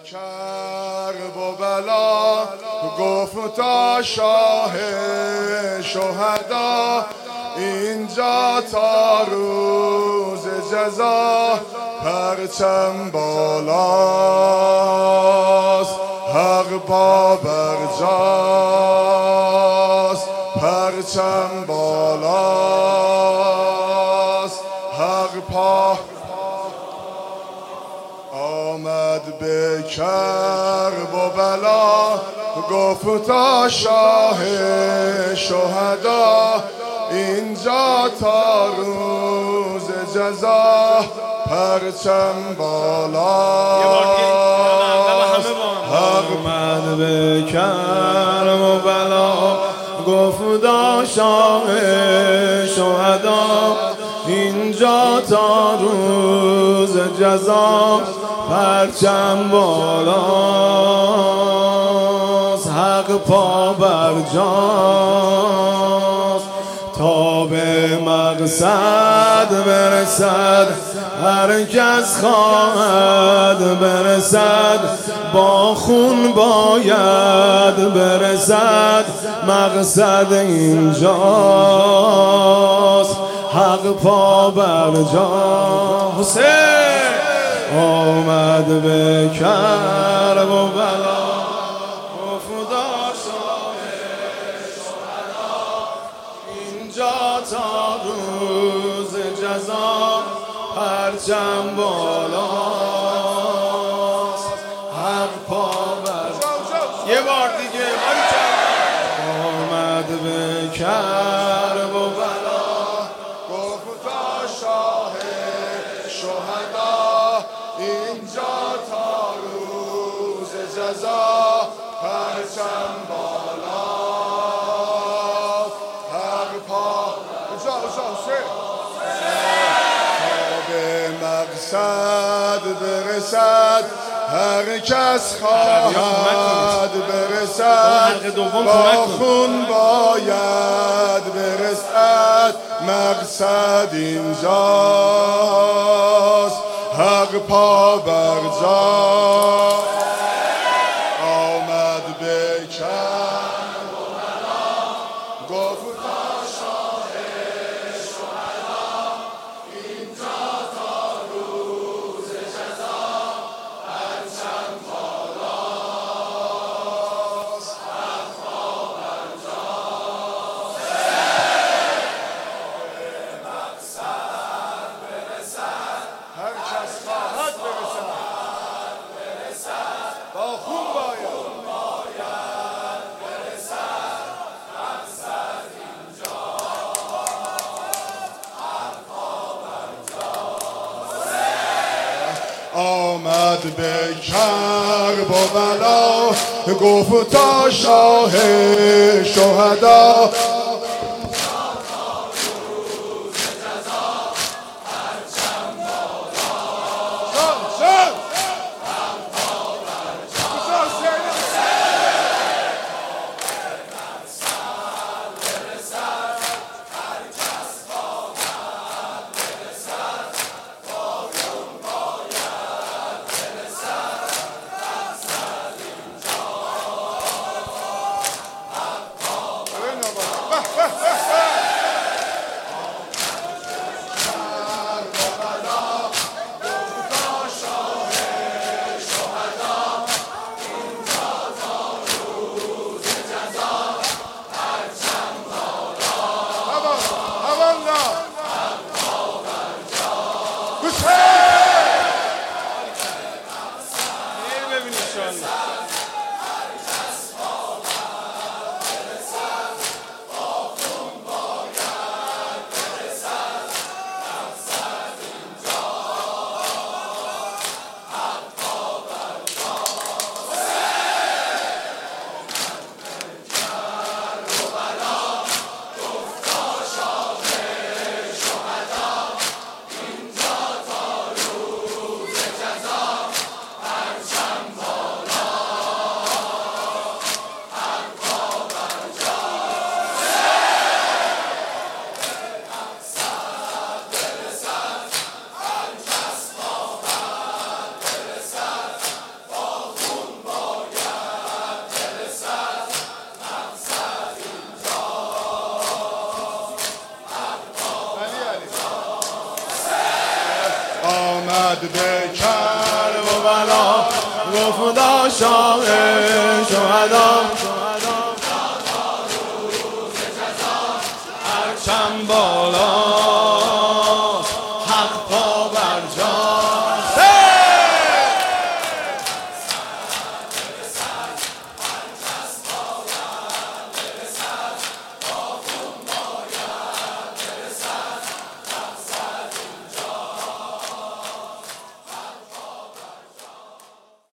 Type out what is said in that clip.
کرب و بلا گفتا شاه شهدا اینجا تا روز جزا پرچم بالاست حق پا برجاست پرچم بالاست حق پا آمد به کرب و بلا گفتا شاه شهدا اینجا تا روز جزا پرچم بالاست آمد به کرب و بلا گفتا شاه شهدا اینجا تا روز جزا پرچم بالاست حق پا برجاست تا به مقصد برسد هر کس خواهد برسد با خون باید برسد مقصد اینجاست حق پا برجاست حسین آمد به کرب و بلا گفتا شاه شهدا اینجا تا روز جزا پرچم بالاست حق پا برجاست یه بار دیگه آمد به کرب و بلا گفتا شاه شهدا اینجا تا روز جزا پرچم بالاست حق پا تا به مقصد برسد هر کس خواهد برسد با خون باید برسد مقصد اینجاست حق پا برجاست آمد به کرب و بلا گفتا شاه شهدا اینجا تا روز جزا پرچم بالاست حق پا برجاست مقصد برسد هر کس خواهد برسد با خون باید برسد مقصد اینجا آمد به کرب و بلا گفتا شاه شهدا آمد به کربلا گفتا شاه شهدا هرچند بالا